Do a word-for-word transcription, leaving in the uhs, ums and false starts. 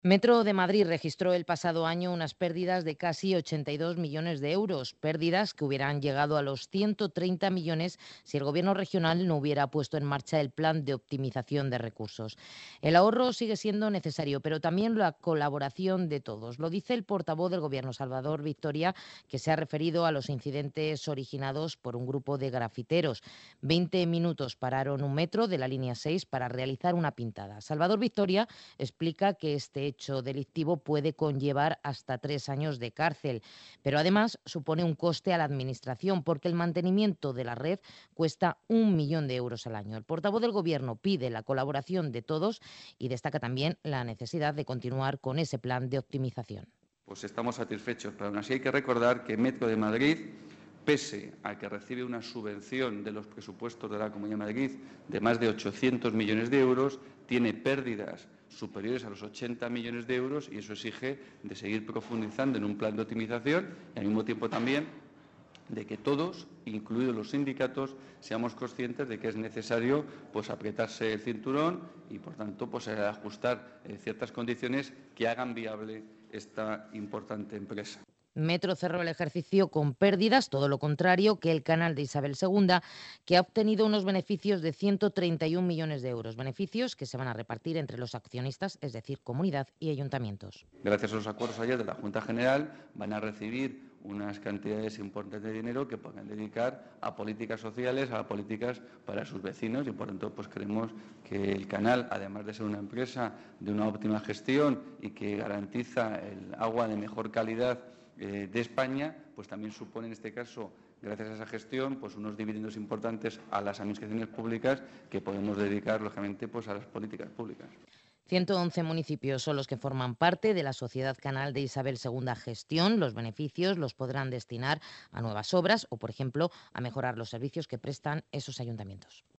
Metro de Madrid registró el pasado año unas pérdidas de casi ochenta y dos millones de euros, pérdidas que hubieran llegado a los ciento treinta millones si el Gobierno regional no hubiera puesto en marcha el plan de optimización de recursos. El ahorro sigue siendo necesario, pero también la colaboración de todos. Lo dice el portavoz del Gobierno, Salvador Victoria, que se ha referido a los incidentes originados por un grupo de grafiteros. Veinte minutos pararon un metro de la línea seis para realizar una pintada. Salvador Victoria explica que este hecho delictivo puede conllevar hasta tres años de cárcel, pero además supone un coste a la Administración porque el mantenimiento de la red cuesta un millón de euros al año. El portavoz del Gobierno pide la colaboración de todos y destaca también la necesidad de continuar con ese plan de optimización. Pues estamos satisfechos, pero aún así hay que recordar que Metro de Madrid, pese a que recibe una subvención de los presupuestos de la Comunidad de Madrid de más de ochocientos millones de euros, tiene pérdidas superiores a los ochenta millones de euros y eso exige de seguir profundizando en un plan de optimización y al mismo tiempo también de que todos, incluidos los sindicatos, seamos conscientes de que es necesario pues apretarse el cinturón y, por tanto, pues ajustar eh, ciertas condiciones que hagan viable esta importante empresa. Metro cerró el ejercicio con pérdidas, todo lo contrario que el canal de Isabel segunda, que ha obtenido unos beneficios de ciento treinta y un millones de euros, beneficios que se van a repartir entre los accionistas, es decir, comunidad y ayuntamientos. Gracias a los acuerdos ayer de la Junta General van a recibir unas cantidades importantes de dinero que puedan dedicar a políticas sociales, a políticas para sus vecinos y por tanto pues creemos que el canal, además de ser una empresa de una óptima gestión y que garantiza el agua de mejor calidad eh, de España, pues también supone en este caso, gracias a esa gestión, pues unos dividendos importantes a las administraciones públicas que podemos dedicar lógicamente pues a las políticas públicas. ciento once municipios son los que forman parte de la Sociedad Canal de Isabel segunda Gestión. Los beneficios los podrán destinar a nuevas obras o, por ejemplo, a mejorar los servicios que prestan esos ayuntamientos.